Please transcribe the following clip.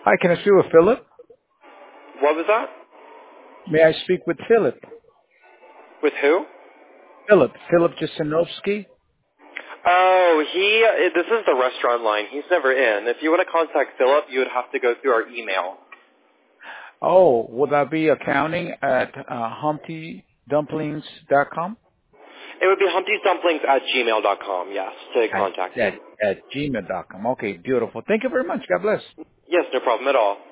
Hi, can I speak with Philip? What was that? May I speak with Philip? With who? Philip Jasanovsky? Oh, this is the restaurant line. He's never in. If you want to contact Philip, you would have to go through our email. Oh, would that be accounting at HumptyDumplings.com? It would be humptysdumplings@gmail.com, yes, to At, contact at, him. at gmail.com. Okay, beautiful. Thank you very much. God bless. Yes, no problem at all.